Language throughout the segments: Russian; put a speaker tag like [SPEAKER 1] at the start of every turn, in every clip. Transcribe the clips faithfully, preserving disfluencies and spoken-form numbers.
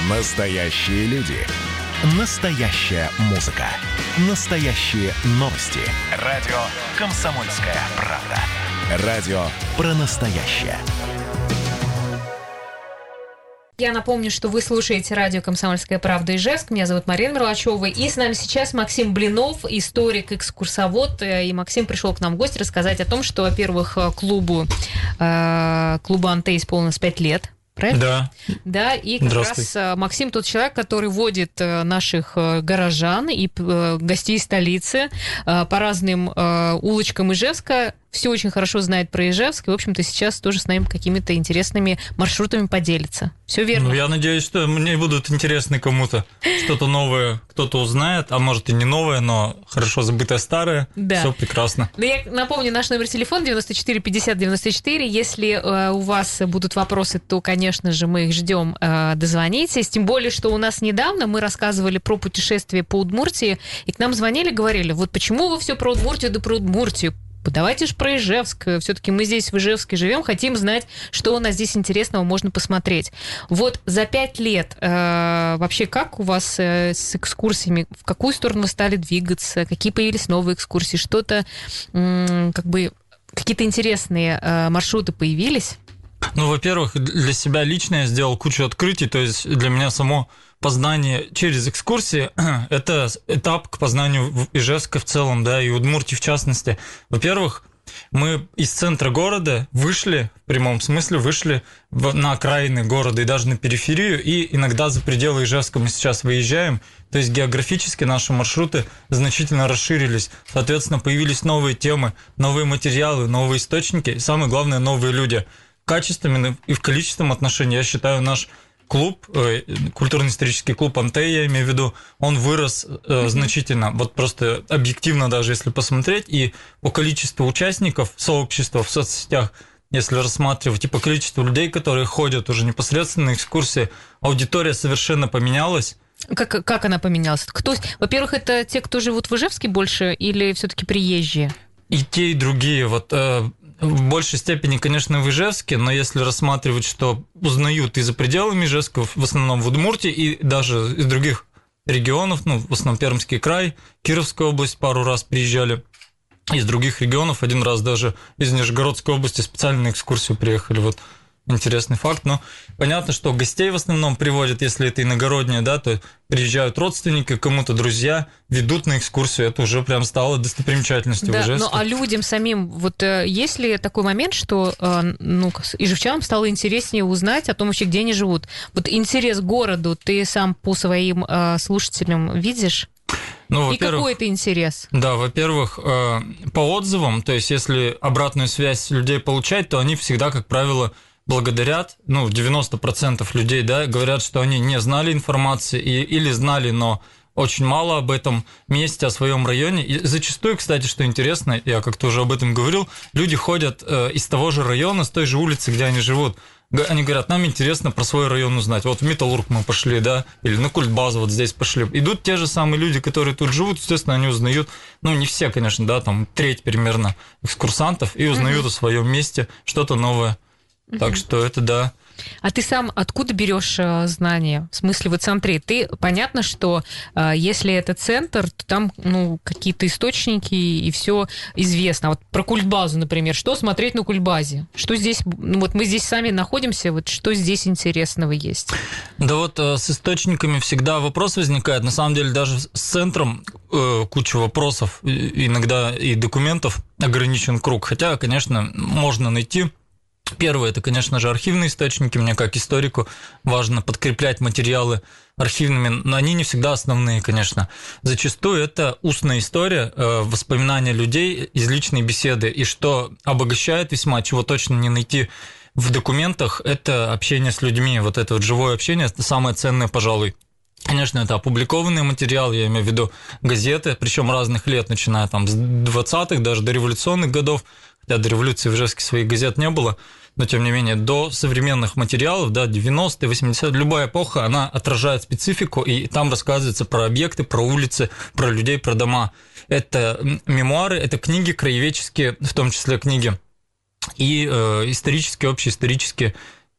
[SPEAKER 1] Настоящие люди. Настоящая музыка. Настоящие новости. Радио «Комсомольская правда». Радио про настоящее.
[SPEAKER 2] Я напомню, что вы слушаете радио «Комсомольская правда» Ижевск. Меня зовут Марина Мерлачева. И с нами сейчас Максим Блинов, историк, экскурсовод. И Максим пришел к нам в гости рассказать о том, что, во-первых, клубу, э, клубу «Анте» исполнилось пять лет. Правильно?
[SPEAKER 3] Да.
[SPEAKER 2] Да, и как раз Максим тот человек, который водит наших горожан и гостей столицы по разным улочкам Ижевска. Все очень хорошо знает про Ижевск, и, в общем-то, сейчас тоже с нами какими-то интересными маршрутами поделится. Все верно?
[SPEAKER 3] Ну, я надеюсь, что мне будут интересны кому-то. Что-то новое кто-то узнает, а может и не новое, но хорошо забытое старое. Да. Все прекрасно.
[SPEAKER 2] Да, я напомню, наш номер телефона девяносто четыре пятьдесят девяносто четыре. Если э, у вас будут вопросы, то, конечно же, мы их ждем. Э, дозвонитесь. Тем более, что у нас недавно мы рассказывали про путешествие по Удмуртии, и к нам звонили, говорили, вот почему вы все про Удмуртию да про Удмуртию? Давайте же про Ижевск. Все-таки мы здесь в Ижевске живем, хотим знать, что у нас здесь интересного можно посмотреть. Вот за пять лет э, вообще как у вас э, с экскурсиями? В какую сторону вы стали двигаться? Какие появились новые экскурсии? Что-то, э, как бы, какие-то интересные э, маршруты появились?
[SPEAKER 3] Ну, во-первых, для себя лично я сделал кучу открытий, то есть для меня само познание через экскурсии – это этап к познанию Ижевска в целом, да, и Удмуртии в частности. Во-первых, мы из центра города вышли, в прямом смысле, вышли в, на окраины города и даже на периферию, и иногда за пределы Ижевска мы сейчас выезжаем, то есть географически наши маршруты значительно расширились, соответственно, появились новые темы, новые материалы, новые источники, и самое главное – новые люди. Качественным и в количественном отношении, я считаю, наш клуб, э, культурно-исторический клуб «Анте», я имею в виду, он вырос э, значительно, вот просто объективно даже если посмотреть, и по количеству участников сообщества в соцсетях, если рассматривать, и по количеству людей, которые ходят уже непосредственно на экскурсии, аудитория совершенно поменялась.
[SPEAKER 2] Как, как она поменялась? Кто, во-первых, это те, кто живут в Ижевске больше, или все-таки приезжие?
[SPEAKER 3] И те, и другие, вот... Э, В большей степени, конечно, в Ижевске, но если рассматривать, что узнают и за пределами Ижевска, в основном в Удмуртии и даже из других регионов, ну, в основном Пермский край, Кировская область пару раз приезжали, из других регионов один раз даже из Нижегородской области специально на экскурсию приехали, вот. Интересный факт, но понятно, что гостей в основном приводят, если это иногородние, да, то приезжают родственники, кому-то друзья, ведут на экскурсию, это уже прям стало достопримечательностью.
[SPEAKER 2] Да,
[SPEAKER 3] в Ижевске.
[SPEAKER 2] Ну а людям самим, вот есть ли такой момент, что ну, ижевчанам стало интереснее узнать о том вообще, где они живут? Вот интерес к городу ты сам по своим слушателям видишь?
[SPEAKER 3] Ну,
[SPEAKER 2] и какой это интерес?
[SPEAKER 3] Да, во-первых, по отзывам, то есть если обратную связь людей получать, то они всегда, как правило, благодарят, ну, девяносто процентов людей, да, говорят, что они не знали информации и, или знали, но очень мало об этом месте, о своем районе. И зачастую, кстати, что интересно, я как-то уже об этом говорил, люди ходят э, из того же района, с той же улицы, где они живут. Они говорят, нам интересно про свой район узнать. Вот в Металлург мы пошли, да, или на Культбазу вот здесь пошли. Идут те же самые люди, которые тут живут, естественно, они узнают, ну, не все, конечно, да, там треть примерно экскурсантов, и узнают mm-hmm. о своем месте что-то новое. Так что это да.
[SPEAKER 2] А ты сам откуда берешь знания? В смысле, вот смотри, ты понятно, что э, если это центр, то там ну, какие-то источники и все известно. Вот про Культбазу, например, что смотреть на Культбазе? Что здесь, ну вот мы здесь сами находимся, вот что здесь интересного есть?
[SPEAKER 3] Да вот э, с источниками всегда вопрос возникает. На самом деле даже с центром э, куча вопросов, иногда и документов ограничен круг. Хотя, конечно, можно найти. Первое, это, конечно же, архивные источники. Мне, как историку, важно подкреплять материалы архивными, но они не всегда основные, конечно. Зачастую это устная история, воспоминания людей из личной беседы, и что обогащает весьма, чего точно не найти в документах, это общение с людьми. Вот это вот живое общение – это самое ценное, пожалуй. Конечно, это опубликованный материал, я имею в виду газеты, причем разных лет, начиная там с двадцатых, даже до революционных годов, хотя до революции в Ижевске своих газет не было, но тем не менее до современных материалов, да, девяностые, восьмидесятые, любая эпоха, она отражает специфику, и там рассказывается про объекты, про улицы, про людей, про дома. Это мемуары, это книги краеведческие, в том числе книги, и э, исторические, общеисторические,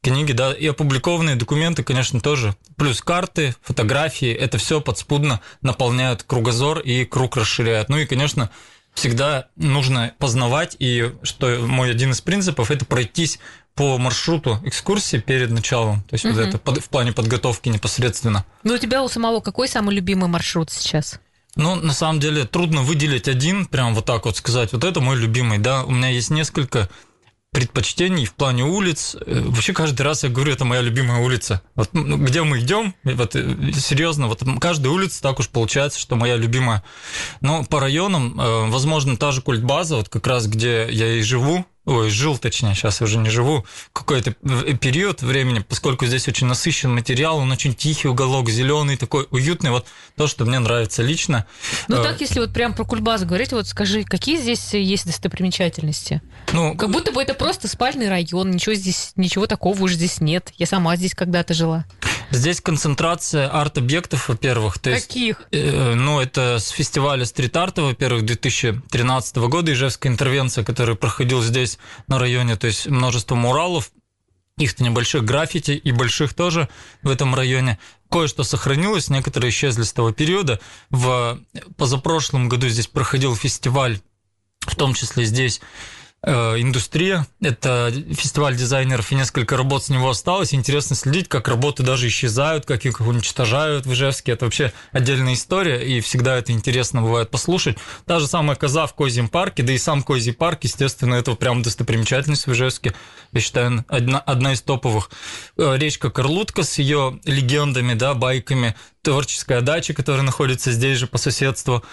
[SPEAKER 3] книги, да, и опубликованные документы, конечно, тоже. Плюс карты, фотографии, это все подспудно наполняют кругозор и круг расширяют. Ну и, конечно, всегда нужно познавать, и что мой один из принципов – это пройтись по маршруту экскурсии перед началом. То есть угу. вот это в плане подготовки непосредственно.
[SPEAKER 2] Ну у тебя у самого какой самый любимый маршрут сейчас?
[SPEAKER 3] Ну, на самом деле, трудно выделить один, прям вот так вот сказать, вот это мой любимый, да. У меня есть несколько предпочтений в плане улиц. Вообще каждый раз я говорю, это моя любимая улица. Вот, ну, где мы идем, вот серьезно, вот каждая улица так уж получается, что моя любимая. Но по районам, возможно, та же культбаза, вот как раз где я и живу, ой, жил, точнее, сейчас я уже не живу, какой-то период времени, поскольку здесь очень насыщен материал, он очень тихий уголок, зеленый, такой уютный, вот то, что мне нравится лично.
[SPEAKER 2] Ну так, если вот прям про культбазу говорить, вот скажи, какие здесь есть достопримечательности?
[SPEAKER 3] Ну,
[SPEAKER 2] как будто бы это просто спальный район, ничего здесь, ничего такого уж здесь нет. Я сама здесь когда-то жила.
[SPEAKER 3] Здесь концентрация арт-объектов, во-первых. То
[SPEAKER 2] Каких?
[SPEAKER 3] Есть, э, ну, это с фестиваля стрит-арта, во-первых, две тысячи тринадцатого года, Ижевская интервенция, который проходил здесь на районе, то есть множество муралов, их-то небольших граффити и больших тоже в этом районе. Кое-что сохранилось, некоторые исчезли с того периода. В позапрошлом году здесь проходил фестиваль, в том числе здесь, «Индустрия». Это фестиваль дизайнеров, и несколько работ с него осталось. Интересно следить, как работы даже исчезают, как их уничтожают в Ижевске. Это вообще отдельная история, и всегда это интересно бывает послушать. Та же самая коза в Козьем парке, да и сам Козий парк, естественно, это прям достопримечательность в Ижевске. Я считаю, одна, одна из топовых. Речка Карлутка с ее легендами, да, байками, творческая дача, которая находится здесь же по соседству,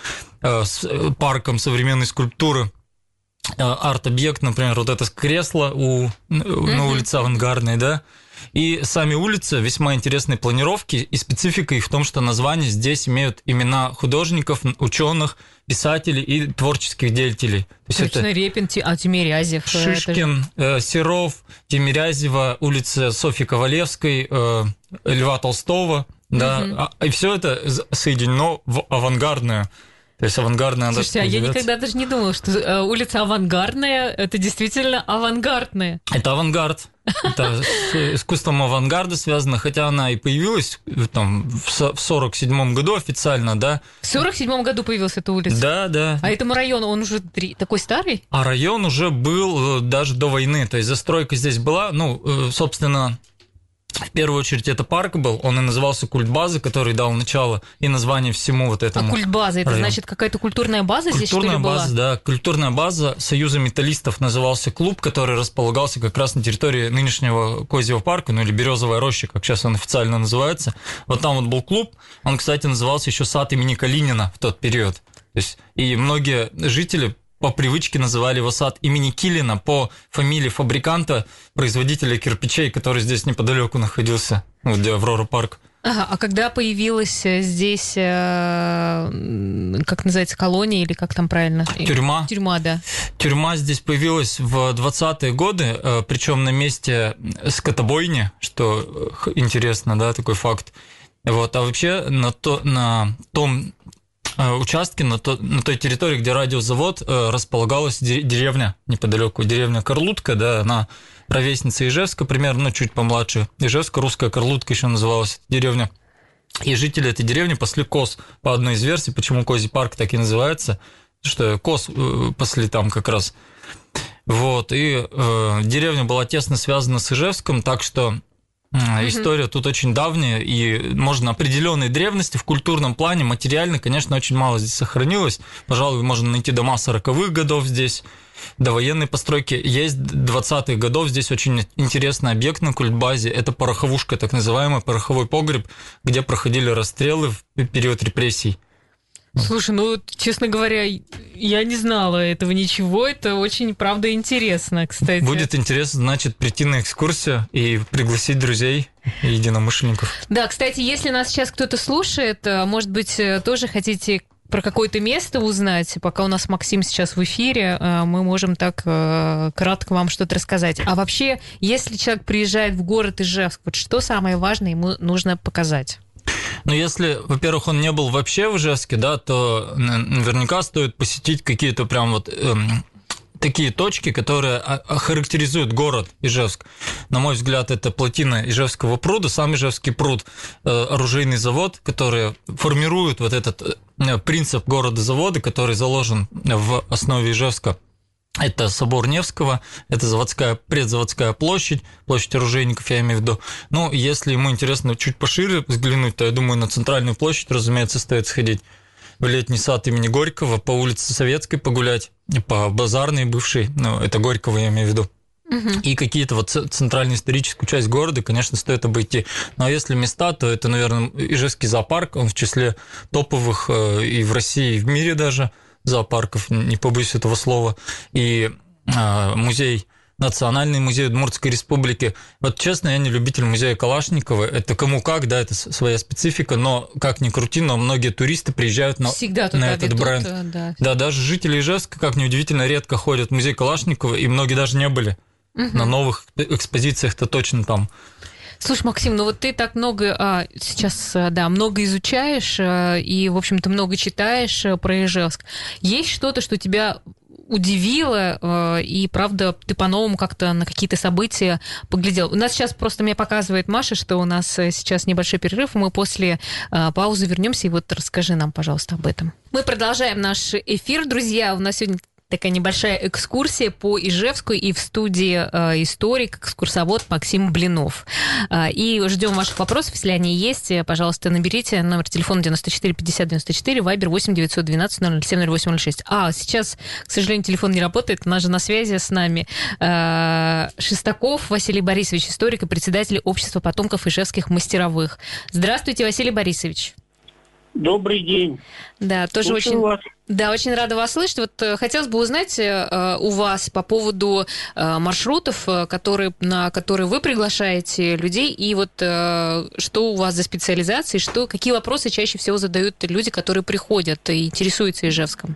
[SPEAKER 3] с парком современной скульптуры. Арт-объект, например, вот это кресло у, mm-hmm. на улице Авангардной, да, и сами улицы весьма интересной планировки, и специфика их в том, что названия здесь имеют имена художников, ученых, писателей и творческих деятелей. То
[SPEAKER 2] есть это Репин, а Тимирязев.
[SPEAKER 3] Шишкин, же... Серов, Тимирязева, улица Софьи Ковалевской, Льва Толстого, да, mm-hmm. и все это соединено в авангардную. То есть авангардная...
[SPEAKER 2] Слушайте, а я никогда даже не думала, что улица Авангардная – это действительно авангардная.
[SPEAKER 3] Это авангард. Это с искусством авангарда связано, хотя она и появилась там, в сорок седьмом году официально, да.
[SPEAKER 2] В сорок седьмом году появилась эта улица?
[SPEAKER 3] Да, да.
[SPEAKER 2] А этому району он уже такой старый?
[SPEAKER 3] А район уже был даже до войны, то есть застройка здесь была, ну, собственно... В первую очередь это парк был, он и назывался Культбаза, который дал начало и название всему вот этому.
[SPEAKER 2] А Культбаза, это
[SPEAKER 3] району.
[SPEAKER 2] Значит какая-то культурная база
[SPEAKER 3] культурная
[SPEAKER 2] здесь, что ли, была?
[SPEAKER 3] База, да, культурная база Союза металлистов назывался клуб, который располагался как раз на территории нынешнего Козьего парка, ну или Березовая роща, как сейчас он официально называется. Вот там вот был клуб, он, кстати, назывался еще сад имени Калинина в тот период. То есть, и многие жители по привычке называли его сад имени Килина по фамилии фабриканта, производителя кирпичей, который здесь неподалеку находился, ну, где Аврора парк.
[SPEAKER 2] Ага, а когда появилась здесь, как называется, колония или как там правильно?
[SPEAKER 3] Тюрьма.
[SPEAKER 2] Тюрьма, да.
[SPEAKER 3] Тюрьма здесь появилась в двадцатые годы, причем на месте скотобойни, что интересно, да, такой факт. Вот, а вообще на, то, на том... участке на, то, на той территории, где радиозавод, располагалась деревня неподалеку, деревня Карлутка, да, она ровесница Ижевска, примерно, ну, чуть помладше. Ижевска, русская Карлутка еще называлась деревня. И жители этой деревни пасли коз, по одной из версий, почему Козий парк так и называется, что коз пасли там как раз. Вот, и э, деревня была тесно связана с Ижевском, так что история тут очень давняя, и можно определенной древности в культурном плане, материально, конечно, очень мало здесь сохранилось. Пожалуй, можно найти дома сороковых годов здесь, довоенной постройки. Есть двадцатых годов, здесь очень интересный объект на Культбазе. Это пороховушка, так называемый пороховой погреб, где проходили расстрелы в период репрессий.
[SPEAKER 2] Слушай, ну, честно говоря, я не знала этого ничего, это очень, правда, интересно, кстати.
[SPEAKER 3] Будет интересно, значит, прийти на экскурсию и пригласить друзей и единомышленников.
[SPEAKER 2] Да, кстати, если нас сейчас кто-то слушает, может быть, тоже хотите про какое-то место узнать, пока у нас Максим сейчас в эфире, мы можем так кратко вам что-то рассказать. А вообще, если человек приезжает в город Ижевск, вот что самое важное ему нужно показать?
[SPEAKER 3] Ну, если, во-первых, он не был вообще в Ижевске, да, то наверняка стоит посетить какие-то прям вот эм, такие точки, которые характеризуют город Ижевск. На мой взгляд, это плотина Ижевского пруда, сам Ижевский пруд, оружейный завод, который формирует вот этот принцип города-завода, который заложен в основе Ижевска. Это собор Невского, это заводская, предзаводская площадь, площадь оружейников, я имею в виду. Ну, если ему интересно чуть пошире взглянуть, то я думаю, на центральную площадь, разумеется, стоит сходить в летний сад имени Горького, по улице Советской погулять, по Базарной бывшей, ну, это Горького я имею в виду. Угу. И какие-то вот центральную историческую часть города, конечно, стоит обойти. Но если места, то это, наверное, Ижевский зоопарк, он в числе топовых и в России, и в мире даже зоопарков, не побоюсь этого слова, и э, музей, Национальный музей Удмуртской республики. Вот честно, я не любитель музея Калашникова, это кому как, да, это своя специфика, но как ни крути, но многие туристы приезжают на, на этот ведут, бренд. Да. да, даже жители Ижевска, как ни удивительно, редко ходят в музей Калашникова, и многие даже не были. Угу. На новых экспозициях-то точно там.
[SPEAKER 2] Слушай, Максим, ну вот ты так много а, сейчас, да, много изучаешь а, и, в общем-то, много читаешь а, про Ижевск. Есть что-то, что тебя удивило, а, и, правда, ты по-новому как-то на какие-то события поглядел? У нас сейчас просто мне показывает Маша, что у нас сейчас небольшой перерыв, мы после а, паузы вернемся, и вот расскажи нам, пожалуйста, об этом. Мы продолжаем наш эфир, друзья. У нас сегодня такая небольшая экскурсия по Ижевску, и в студии э, историк, экскурсовод Максим Блинов. Э, и ждем ваших вопросов, если они есть. Пожалуйста, наберите номер телефона девяносто четыре пятьдесят девяносто четыре, вайбер восемь девятьсот двенадцать ноль ноль семь ноль восемь ноль шесть. А, сейчас, к сожалению, телефон не работает, у нас же на связи с нами э, Шестаков Василий Борисович, историк и председатель общества потомков ижевских мастеровых. Здравствуйте, Василий Борисович.
[SPEAKER 4] Добрый день.
[SPEAKER 2] Да, тоже
[SPEAKER 4] Слушаю
[SPEAKER 2] очень,
[SPEAKER 4] вас.
[SPEAKER 2] Да, очень рада вас слышать. Вот э, хотелось бы узнать э, у вас по поводу э, маршрутов, э, которые, на которые вы приглашаете людей, и вот э, что у вас за специализации, что, какие вопросы чаще всего задают люди, которые приходят и интересуются Ижевском?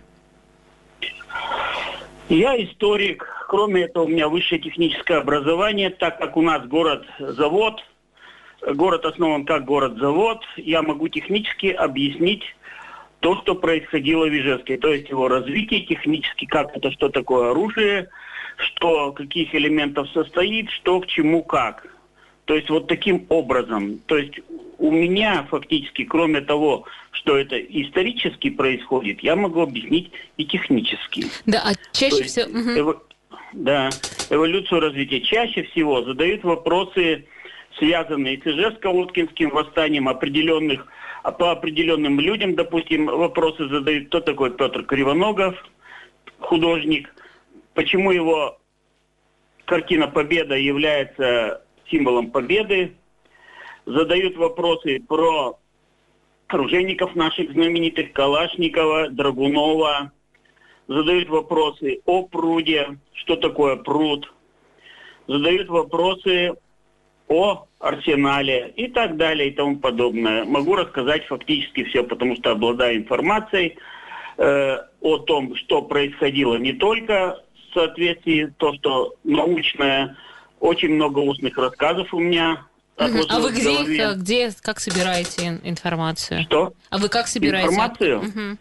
[SPEAKER 4] Я историк. Кроме этого, у меня высшее техническое образование, так как у нас город-завод. Город основан как город-завод, я могу технически объяснить то, что происходило в Ижевске, то есть его развитие технически, как это, что такое оружие, что каких элементов состоит, что к чему как. То есть вот таким образом. То есть у меня фактически, кроме того, что это исторически происходит, я могу объяснить и технически.
[SPEAKER 2] Да, а чаще
[SPEAKER 4] есть,
[SPEAKER 2] всего... Угу.
[SPEAKER 4] Эво... Да, эволюцию развития. Чаще всего задают вопросы, связанные с Ижевско-Уткинским восстанием, определенных, по определенным людям, допустим, вопросы задают, кто такой Петр Кривоногов, художник, почему его картина «Победа» является символом победы, задают вопросы про оружейников наших знаменитых, Калашникова, Драгунова, задают вопросы о пруде, что такое пруд, задают вопросы о арсенале и так далее и тому подобное. Могу рассказать фактически все, потому что обладаю информацией э, о том, что происходило не только в соответствии то, что научное, очень много устных рассказов у меня.
[SPEAKER 2] Угу. А вы где, их, где, как собираете информацию?
[SPEAKER 4] Что?
[SPEAKER 2] А вы как собираете?
[SPEAKER 4] Информацию?
[SPEAKER 2] Угу.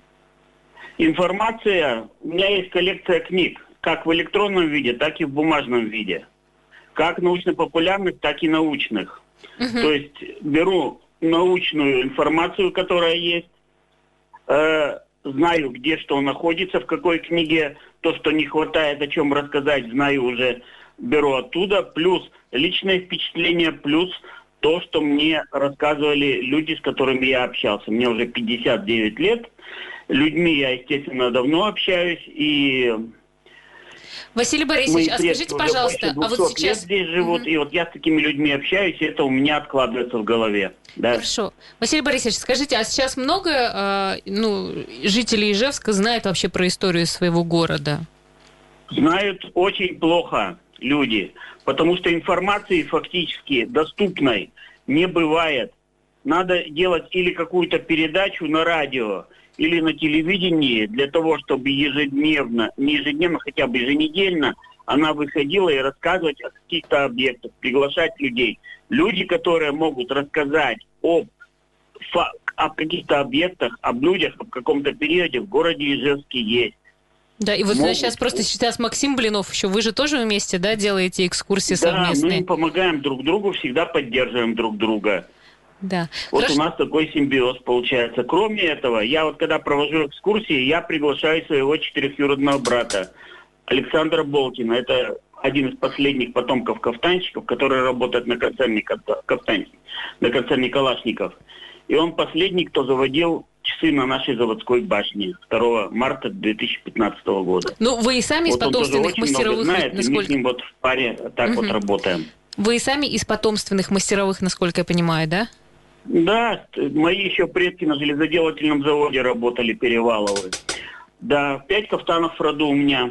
[SPEAKER 4] Информация, у меня есть коллекция книг, как в электронном виде, так и в бумажном виде. Как научно-популярных, так и научных. Uh-huh. То есть беру научную информацию, которая есть, э, знаю, где что находится, в какой книге, то, что не хватает, о чем рассказать, знаю уже, беру оттуда, плюс личное впечатление, плюс то, что мне рассказывали люди, с которыми я общался. Мне уже пятьдесят девять лет, людьми я, естественно, давно общаюсь, и...
[SPEAKER 2] Василий Борисович, а скажите, пожалуйста, а вот сейчас...
[SPEAKER 4] здесь живут, mm-hmm. и вот я с такими людьми общаюсь, и это у меня откладывается в голове. Да?
[SPEAKER 2] Хорошо. Василий Борисович, скажите, а сейчас много э, ну, жителей Ижевска знают вообще про историю своего города?
[SPEAKER 4] Знают очень плохо люди, потому что информации фактически доступной не бывает. Надо делать или какую-то передачу на радио, или на телевидении, для того, чтобы ежедневно, не ежедневно, хотя бы еженедельно, она выходила и рассказывать о каких-то объектах, приглашать людей. Люди, которые могут рассказать об, о каких-то объектах, об людях, об каком-то периоде в городе Ижевске есть.
[SPEAKER 2] Да, и вот
[SPEAKER 4] могут...
[SPEAKER 2] сейчас просто сейчас Максим Блинов еще, вы же тоже вместе, да, делаете экскурсии
[SPEAKER 4] да,
[SPEAKER 2] совместные?
[SPEAKER 4] Да, мы помогаем друг другу, всегда поддерживаем друг друга.
[SPEAKER 2] Да.
[SPEAKER 4] Вот
[SPEAKER 2] Хорошо.
[SPEAKER 4] у нас такой симбиоз получается. Кроме этого, я вот когда провожу экскурсии, я приглашаю своего четырехюродного брата Александра Болкина. Это один из последних потомков кафтанщиков, который работает на концерне Кафтан, на концерне Калашников. И он последний, кто заводил часы на нашей заводской башне второго марта две тысячи пятнадцатого года.
[SPEAKER 2] Ну, вы и сами
[SPEAKER 4] вот
[SPEAKER 2] из потомственных мастеровых,
[SPEAKER 4] знает,
[SPEAKER 2] насколько...
[SPEAKER 4] мы с ним вот в паре так угу. вот работаем.
[SPEAKER 2] Вы и сами из потомственных мастеровых, насколько я понимаю, да?
[SPEAKER 4] Да, мои еще предки на железоделательном заводе работали, Переваловы. Да, пять кафтанов в роду у меня.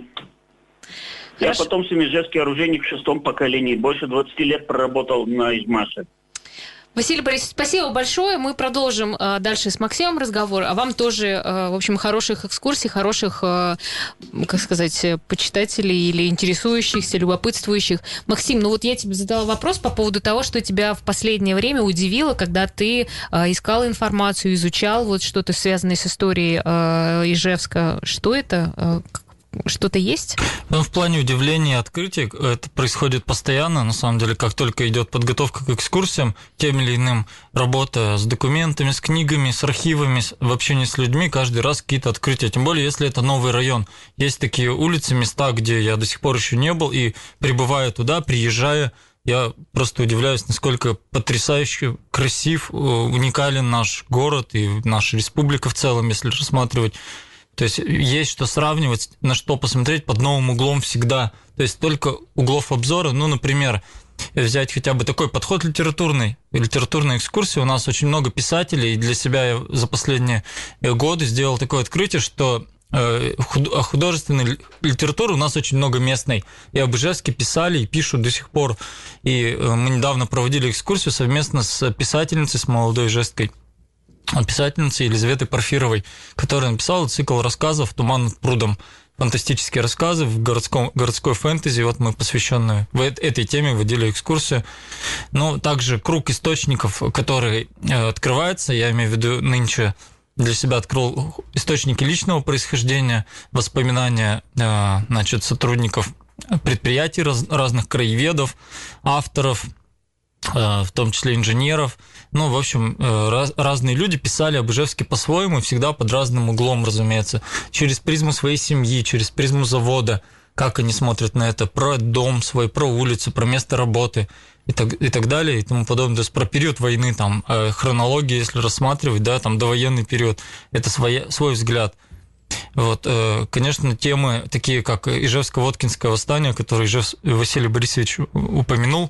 [SPEAKER 4] Хорошо. Я потомственный ижевский оружейник в шестом поколении. Больше двадцати лет проработал на Ижмаше.
[SPEAKER 2] Василий Борисович, спасибо большое. Мы продолжим э, дальше с Максимом разговор. А вам тоже, э, в общем, хороших экскурсий, хороших, э, как сказать, почитателей или интересующихся, любопытствующих. Максим, ну вот я тебе задала вопрос по поводу того, что тебя в последнее время удивило, когда ты э, искал информацию, изучал вот что-то связанное с историей э, Ижевска. Что это? Э, Что-то есть?
[SPEAKER 3] Ну, в плане удивления и открытий это происходит постоянно. На самом деле, как только идет подготовка к экскурсиям, тем или иным, работа с документами, с книгами, с архивами, в общении с людьми, каждый раз какие-то открытия. Тем более, если это новый район. Есть такие улицы, места, где я до сих пор еще не был, и прибывая туда, приезжая, я просто удивляюсь, насколько потрясающе красив, уникален наш город и наша республика в целом, если рассматривать. То есть есть что сравнивать, на что посмотреть под новым углом всегда. То есть только углов обзора, ну, например, взять хотя бы такой подход литературный, литературной экскурсии. У нас очень много писателей, и для себя я за последние годы сделал такое открытие, что художественной литературы у нас очень много местной. И об Ижевске писали и пишут до сих пор. И мы недавно проводили экскурсию совместно с писательницей, с молодой ижевской писательницей Елизаветой Порфировой, которая написала цикл рассказов «Туман над прудом». Фантастические рассказы в городском, городской фэнтези. Вот мы, посвященные этой теме, водили экскурсию. Но также круг источников, который открывается, я имею в виду нынче для себя открыл источники личного происхождения, воспоминания, значит, сотрудников предприятий разных краеведов, авторов, в том числе инженеров. Ну, в общем, раз, разные люди писали об Ижевске по-своему, всегда под разным углом, разумеется. Через призму своей семьи, через призму завода, как они смотрят на это, про дом свой, про улицу, про место работы и так, и так далее, и тому подобное. То есть про период войны, там, хронологию, если рассматривать, да, там, довоенный период, это свой, свой взгляд. Вот, конечно, темы такие, как Ижевско-Воткинское восстание, которое Ижев... Василий Борисович упомянул,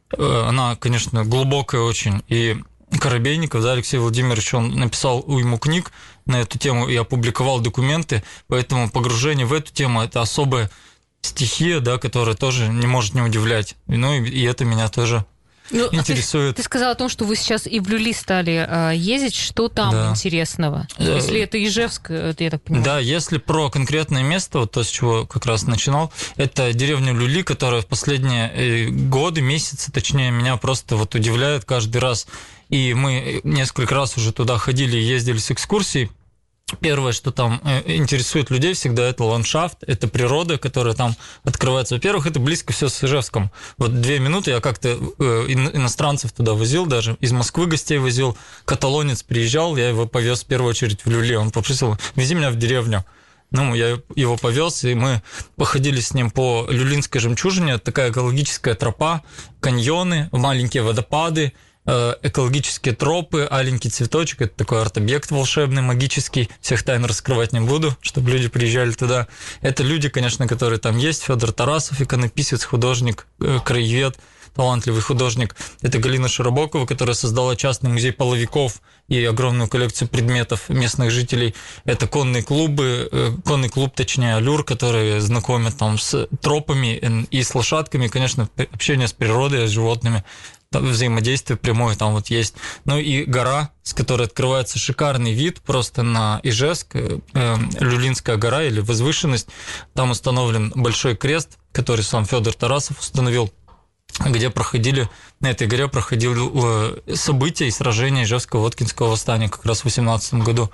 [SPEAKER 3] она, конечно, глубокая очень, и Коробейников, да, Алексей Владимирович, он написал уйму книг на эту тему и опубликовал документы, поэтому погружение в эту тему – это особая стихия, да, которая тоже не может не удивлять, ну и, и это меня тоже ну, интересует.
[SPEAKER 2] Ты, ты сказал о том, что вы сейчас и в Люли стали э, ездить, что там да. интересного? Если это Ижевск, это я так понимаю.
[SPEAKER 3] Да, если про конкретное место, вот то, с чего как раз начинал, это деревня Люли, которая в последние годы, месяцы, точнее, меня просто вот удивляет каждый раз. И мы несколько раз уже туда ходили и ездили с экскурсией. Первое, что там интересует людей всегда, это ландшафт, это природа, которая там открывается. Во-первых, это близко все с Ижевском. Вот две минуты я как-то иностранцев туда возил, даже из Москвы гостей возил. Каталонец приезжал, я его повез в первую очередь в Люли. Он попросил: вези меня в деревню. Ну, я его повез, и мы походили с ним по Люлинской жемчужине. Это такая экологическая тропа, каньоны, маленькие водопады, экологические тропы, аленький цветочек, это такой арт-объект волшебный, магический, всех тайн раскрывать не буду, чтобы люди приезжали туда. Это люди, конечно, которые там есть, Федор Тарасов, иконописец, художник, краевед, талантливый художник. Это Галина Широбокова, которая создала частный музей половиков и огромную коллекцию предметов местных жителей. Это конные клубы, конный клуб, точнее, «Аллюр», которые знакомят там с тропами и с лошадками, конечно, общение с природой, с животными. Там взаимодействие прямое там вот есть. Ну и гора, с которой открывается шикарный вид просто на Ижевск, э, Люлинская гора или возвышенность. Там установлен большой крест, который сам Федор Тарасов установил, где проходили, на этой горе проходили события и сражения Ижевско-Воткинского восстания как раз в восемнадцатом году.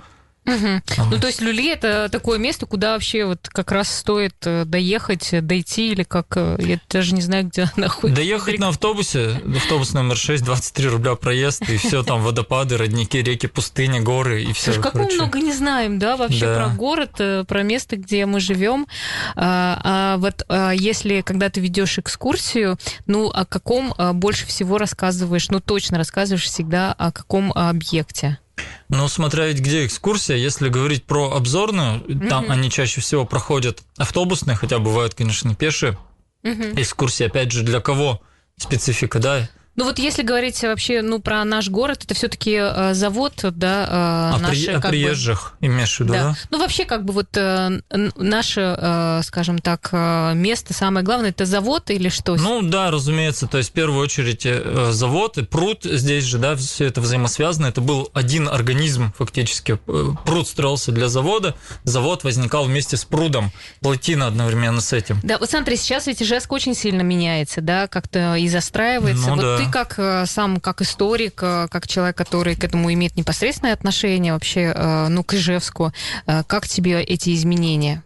[SPEAKER 2] Угу. Ну, то есть Люли – это такое место, куда вообще вот как раз стоит доехать, дойти, или как, я даже не знаю, где находится.
[SPEAKER 3] Доехать на автобусе, автобус номер шесть, двадцать три рубля проезд, и все там водопады, родники, реки, пустыни, горы, и все.
[SPEAKER 2] Как мы много не знаем, да, вообще да. про город, про место, где мы живем. А, а вот а если, когда ты ведешь экскурсию, ну, о каком больше всего рассказываешь, ну, точно рассказываешь всегда о каком объекте?
[SPEAKER 3] Ну, смотря ведь где экскурсия, если говорить про обзорную, mm-hmm. там они чаще всего проходят автобусные, хотя бывают, конечно, пешие mm-hmm. экскурсии. Опять же, для кого специфика, да?
[SPEAKER 2] Ну вот если говорить вообще, ну, про наш город, это все-таки э, завод, да, э,
[SPEAKER 3] а
[SPEAKER 2] наши,
[SPEAKER 3] при, о приезжих бы, имеешь в виду, да. да?
[SPEAKER 2] Ну вообще как бы вот э, наше, э, скажем так, э, место самое главное, это завод или что?
[SPEAKER 3] Ну да, разумеется, то есть в первую очередь э, завод и пруд здесь же, да, все это взаимосвязано. Это был один организм фактически. Пруд строился для завода, завод возникал вместе с прудом, плотина одновременно с этим.
[SPEAKER 2] Да, вот смотри, сейчас ведь Ижевск очень сильно меняется, да, как-то и застраивается.
[SPEAKER 3] Ну,
[SPEAKER 2] вот
[SPEAKER 3] да.
[SPEAKER 2] Ты как сам, как историк, как человек, который к этому имеет непосредственное отношение вообще, ну, к Ижевску, как тебе эти изменения?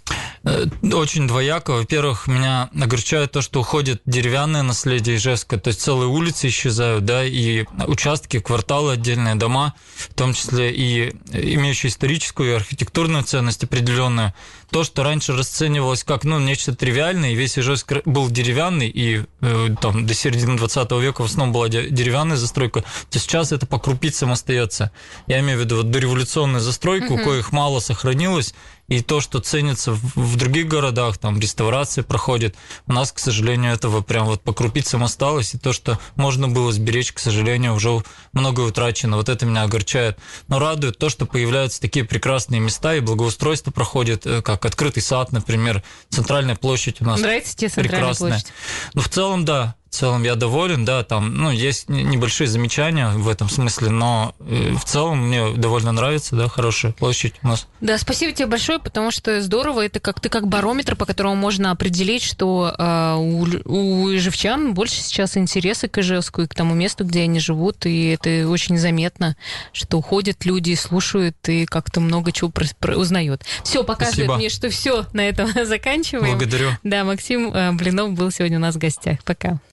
[SPEAKER 3] Очень двояко. Во-первых, меня огорчает то, что уходит деревянное наследие Ижевска, то есть целые улицы исчезают, да, и участки, кварталы, отдельные дома, в том числе и имеющие историческую и архитектурную ценность определенную. То, что раньше расценивалось как, ну, нечто тривиальное, и весь Ижевск был деревянный, и э, там до середины двадцатого века в основном была деревянная застройка, то сейчас это по крупицам остается. Я имею в виду вот дореволюционную застройку, mm-hmm. коих мало сохранилось, и то, что ценится в других городах, там реставрация проходит, у нас, к сожалению, этого прям вот по крупицам осталось, и то, что можно было сберечь, к сожалению, уже многое утрачено. Вот это меня огорчает. Но радует то, что появляются такие прекрасные места, и благоустройство проходит, как открытый сад, например, центральная площадь у нас.
[SPEAKER 2] Нравится тебе центральная
[SPEAKER 3] прекрасная.
[SPEAKER 2] площадь?
[SPEAKER 3] Ну, в целом, да. В целом я доволен, да, там, ну, есть небольшие замечания в этом смысле, но в целом мне довольно нравится, да, хорошая площадь у нас.
[SPEAKER 2] Да, спасибо тебе большое, потому что здорово, это как ты как барометр, по которому можно определить, что э, у, у ижевчан больше сейчас интереса к Ижевску и к тому месту, где они живут, и это очень заметно, что уходят люди, слушают и как-то много чего про, про, узнают. Все, показывает
[SPEAKER 3] Спасибо.
[SPEAKER 2] Мне, что все, на этом заканчиваем.
[SPEAKER 3] Благодарю.
[SPEAKER 2] Да, Максим Блинов был сегодня у нас в гостях. Пока.